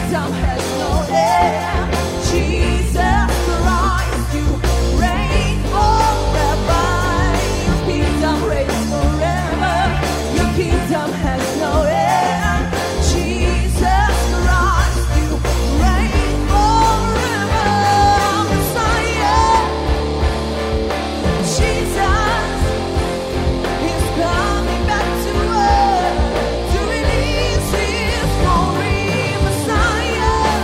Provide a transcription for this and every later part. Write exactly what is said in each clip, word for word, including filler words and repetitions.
kingdom has no end. Jesus Christ, you reign forever. Your kingdom reigns forever. Your kingdom has no end. Jesus Christ, you reign forever. Messiah, Jesus is coming back to earth to release His glory. Messiah,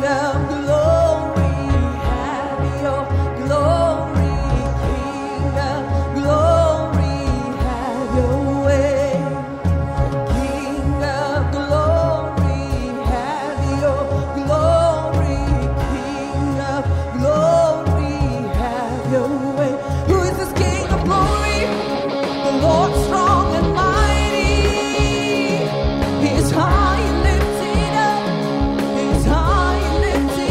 of glory, have your glory. King of glory, have your way. King of glory, have your glory. King of glory, have your way. Who is this King of glory? The Lord strong and mighty. He's high and lifted up. He's high and lifted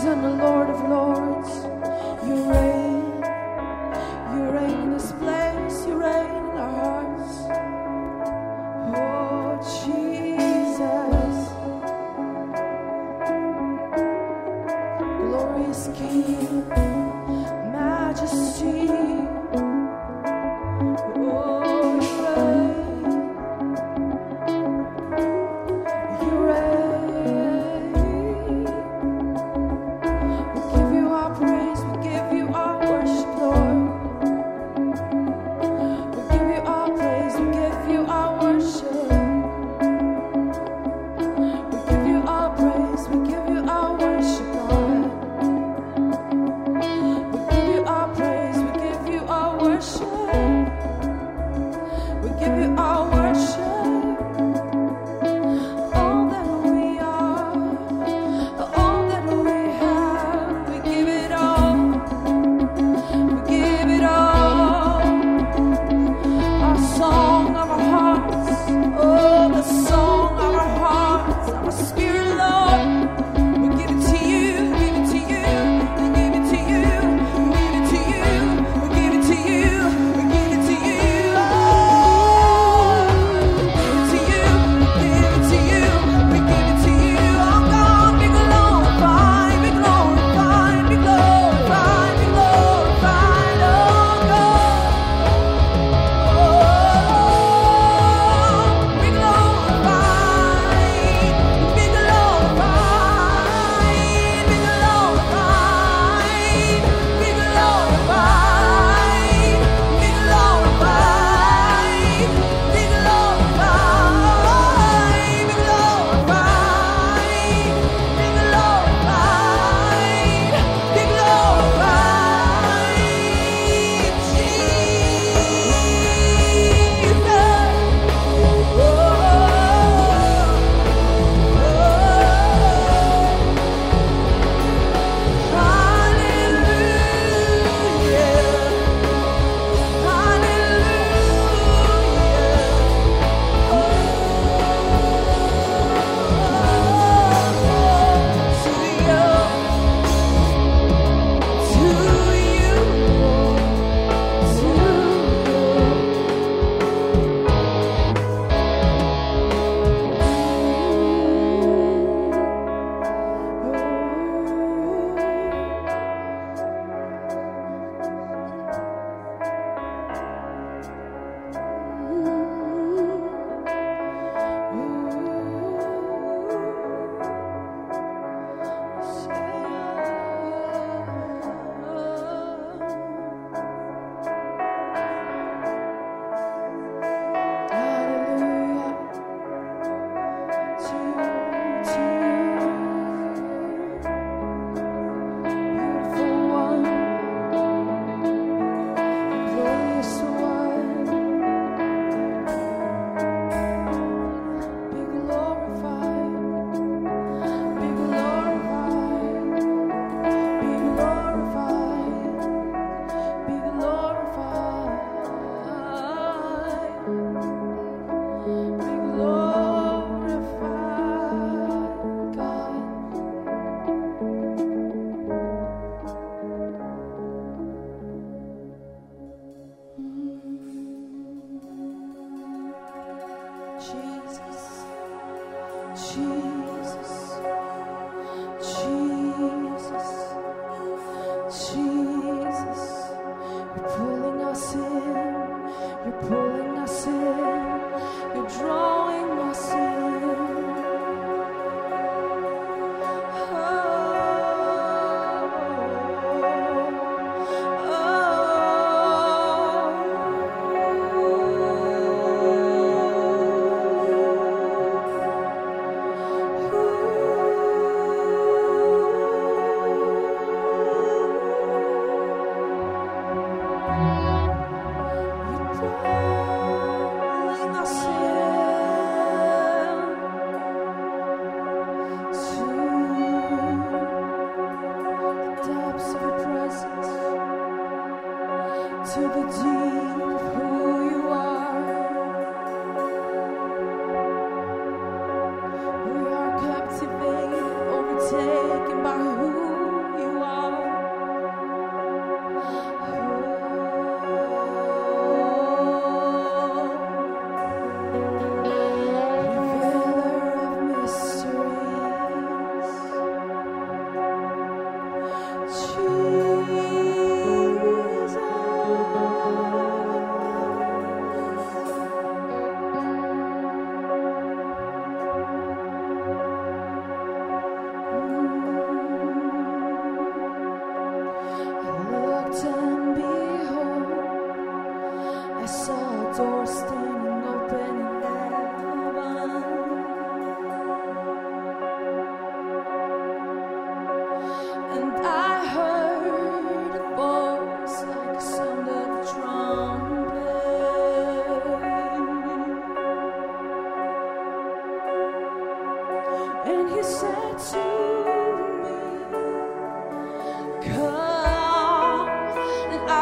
and the Lord of Lords. You reign, you reign in this place, you reign in our hearts. Oh, Jesus, glorious King, majesty.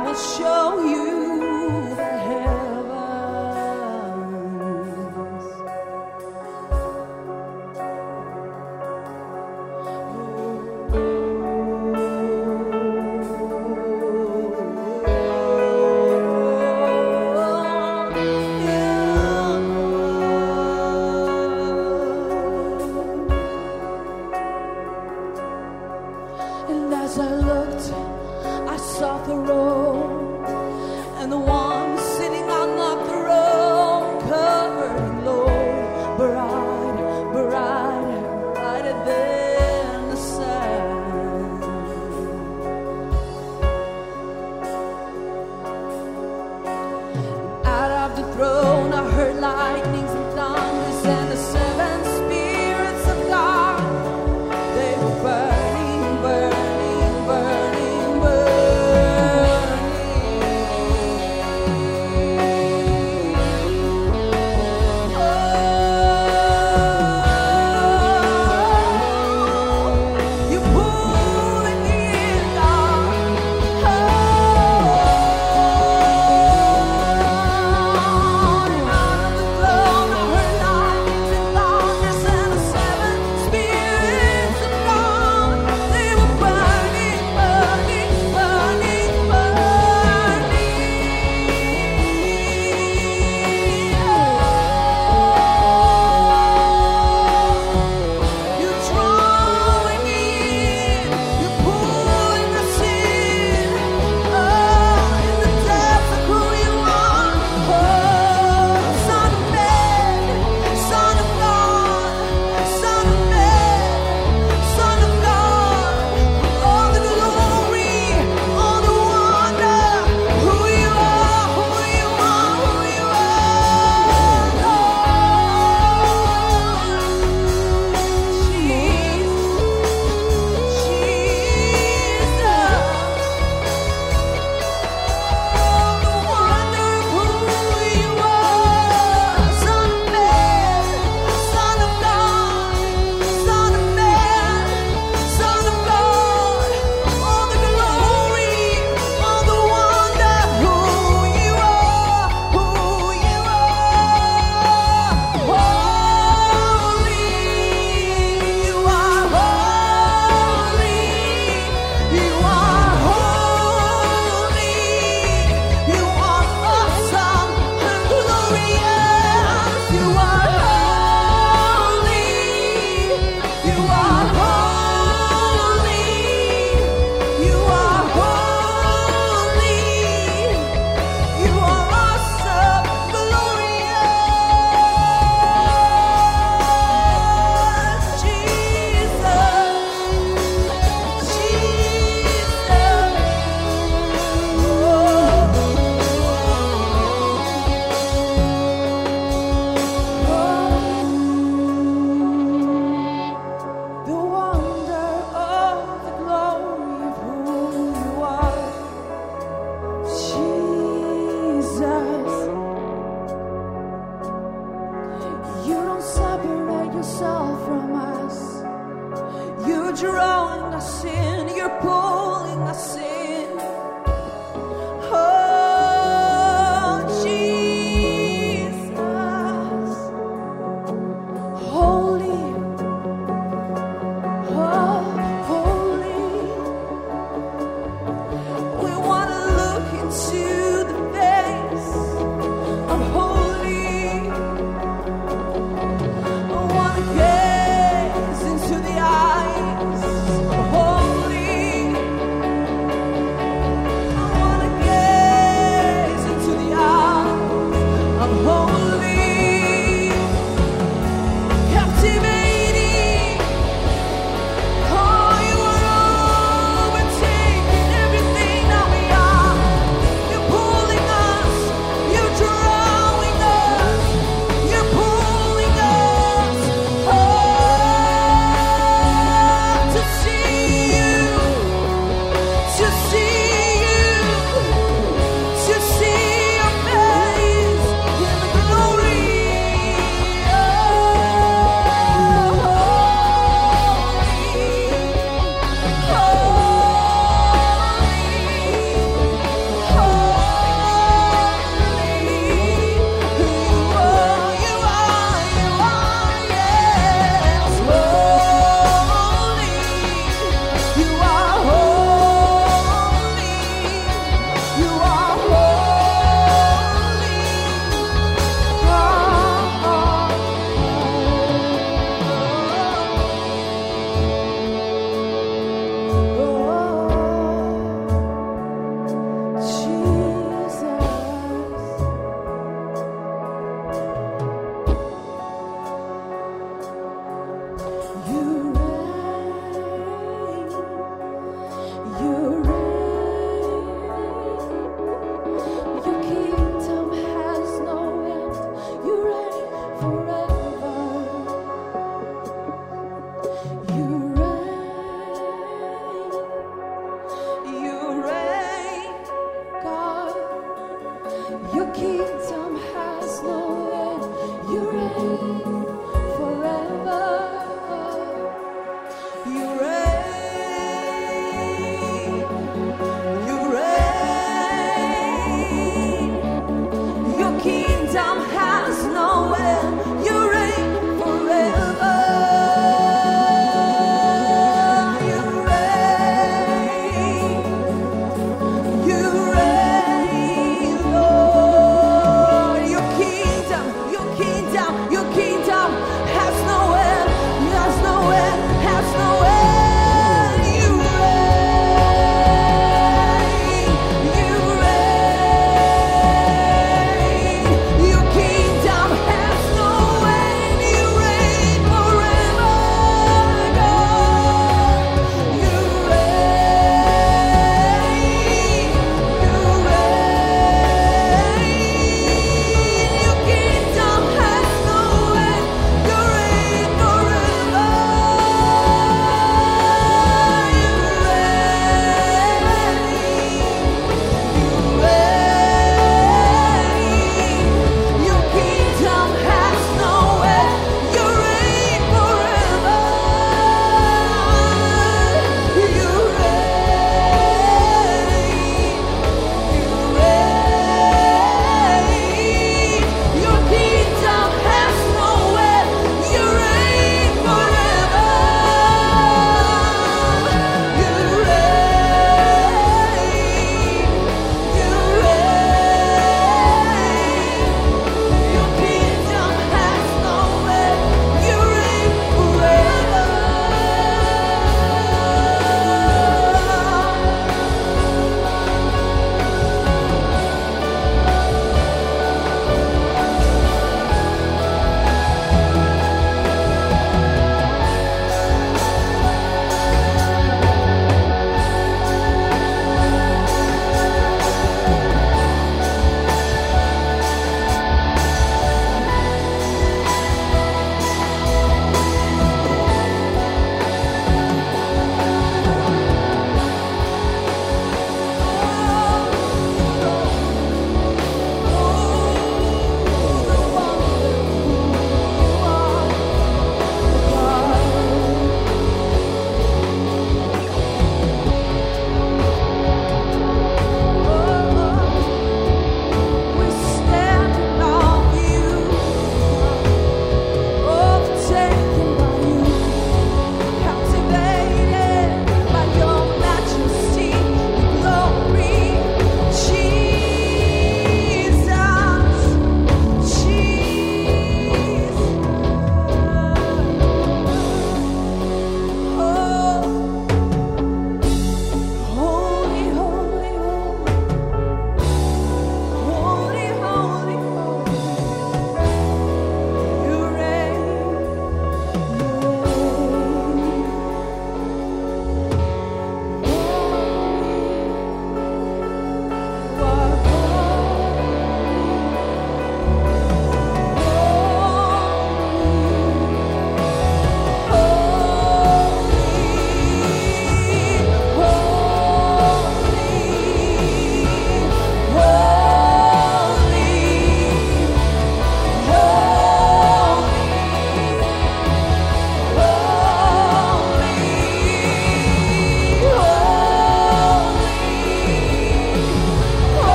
will show you the heavens. And as I looked, I saw the road, and the one sitting on the throne, covered in glory, bright, bright, brighter than the sun. Out of the throne, I heard lightnings and thunders, and the seven spirits of God, they were burning, burning, burning, burning. Oh, you're pulling me in, God. Oh, out of the throne, I heard lightnings and thunders, and the seven spirits of God, they were burning, burning, burning, burning. You're drawing me in, you're pulling us in, oh, in the depths of who you are. Oh, Son of Man, Son of God, Son of Man, Son of God, all the glory, all the wonder, who you are, who you are, who you are, Jesus, Jesus. The wonder of who you are, Son of Man, Son of God, Son of Man, Son of God, all the glory, all the wonder, who you are, who you are, holy, you are holy, you are holy, you are awesome and glorious, you are holy, you are holy, you are holy, you are awesome, glorious, Jesus, the wonder of the glory of who you are, Jesus. You don't separate yourself from us. You're drawing us in, you're pulling us in. Oh, Jesus, holy, oh, holy. We want to look into the face of holy. I want to gaze into the eyes of holy.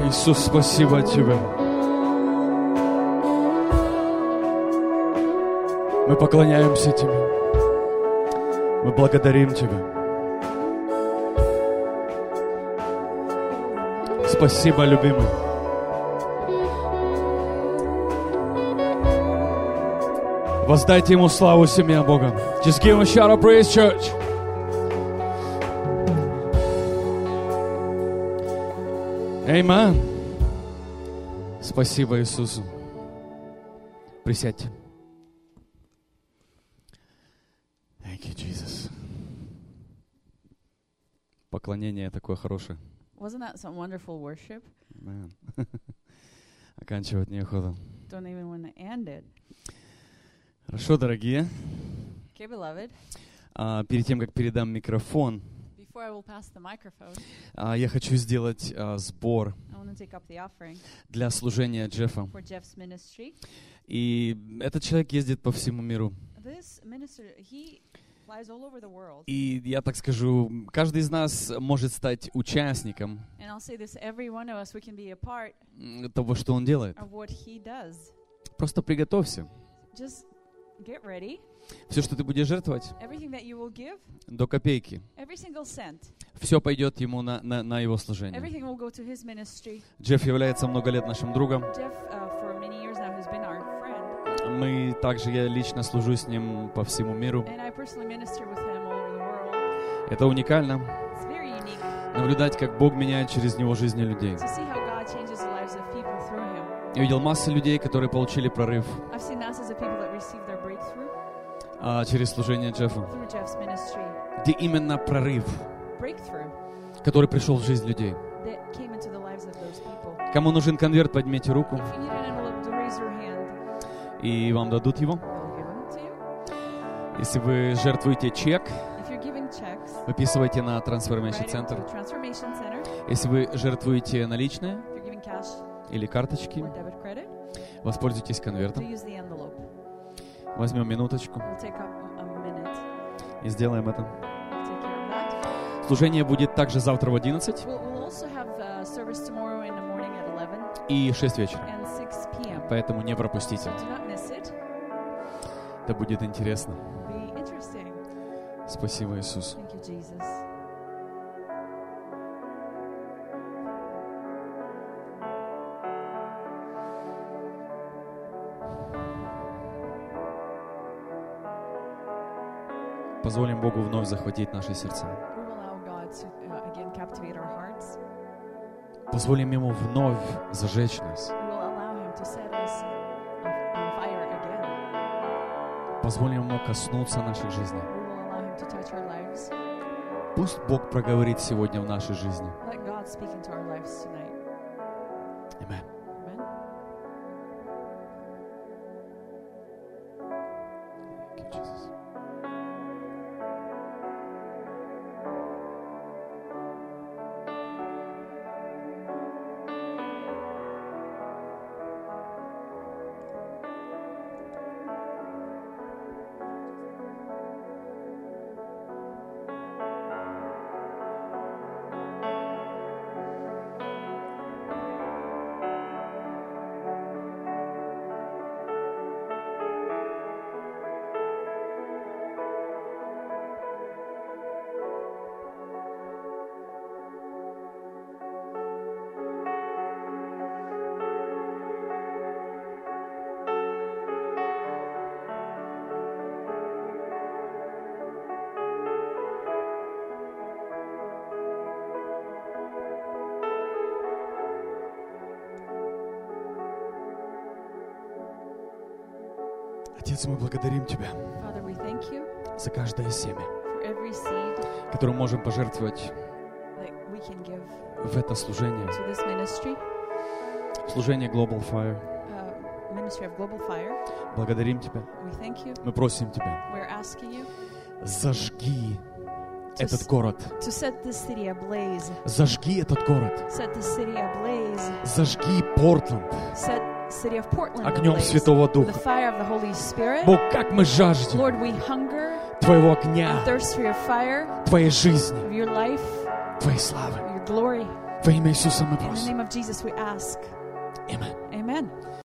Иисус, спасибо Тебе. Мы поклоняемся Тебе. Мы благодарим Тебя. Спасибо, любимый. Воздайте Ему славу, семья Бога. Just give Him a shout of praise, church. Amen. Спасибо Иисусу. Присядьте. Thank you, Jesus. Поклонение такое хорошее. Wasn't that some wonderful worship? Man. Оканчивать неохота. Don't even want to end it. Хорошо, дорогие. Okay, beloved. А, перед тем, как передам микрофон, Before I will pass the microphone, а, я хочу сделать а, сбор I want to take up the offering для служения Джеффа. for Jeff's ministry. И этот человек ездит по всему миру. This minister, he flies all over the world. И я так скажу, каждый из нас может стать участником And I'll say this, every one of us, we can be a part м, того, что он делает. of what he does. Просто приготовься. Just get ready. Все, что ты будешь жертвовать, Everything that you will give, до копейки, every single cent, все пойдет ему на, на, на его служение. everything will go to his ministry. Джефф является много лет нашим другом. Jeff, uh, for many years now, has been our friend. Мы также, я лично служу с ним по всему миру. And I personally minister with him all over the world. Это уникально. It's very unique Наблюдать, как Бог меняет через него жизни людей. to see how God changes the lives of people through him. Я видел массу людей, которые получили прорыв I've seen masses of people that receive their breakthrough а, через служение Джеффа. through Jeff's ministry. Где именно прорыв, Breakthrough который пришел в жизнь людей. that came into the lives of those people. Кому нужен конверт, поднимите руку, If you need an envelope, to raise your hand. и вам дадут его. I'll give them to you. Если вы жертвуете чек, If you're giving checks, выписывайте на write Transformation it to Center. the Transformation Center. Если вы жертвуете наличные If you're giving cash или карточки, or debit credit, воспользуйтесь to конвертом. use the envelope. Возьмем минуточку We'll take up a minute. и сделаем это. We'll take care of that. Служение будет также завтра в одиннадцать We'll, we'll also have a service tomorrow in the morning at eleven и шесть вечера. and six p.m. Поэтому не пропустите. So do not miss it. Это будет интересно. It'll be interesting. Спасибо, Иисус. Thank you, Jesus. Позволим Богу вновь захватить наши сердца. We will allow God to uh, again captivate our hearts. Позволим Ему вновь зажечь нас. We will allow Him to set us on on fire again. Позволим Ему коснуться наших жизней. We will allow Him to touch our lives. Пусть Бог проговорит сегодня в нашей жизни. Let God speak into our lives tonight. Аминь. Amen. Thank you, Jesus. Отец, мы благодарим Тебя Father, we thank you за каждое семя, for every seed которое можем пожертвовать that we can give в это служение. to this ministry, Служение Global Fire. uh, ministry of Global Fire. Благодарим Тебя. We thank you. Мы просим Тебя, We're asking you зажги to, этот s- город. to set this city ablaze. Зажги этот город. Set the city ablaze. Зажги Портленд Set city of Portland огнем ablaze. Святого The Духа. fire of the Holy Spirit. Бог, как мы жаждем Lord, we hunger Твоего and огня, thirst for your fire, Твоей жизни, of your life, Твоей славы. of your glory. Во имя Иисуса мы In the просим. name of Jesus we ask. Amen. Amen.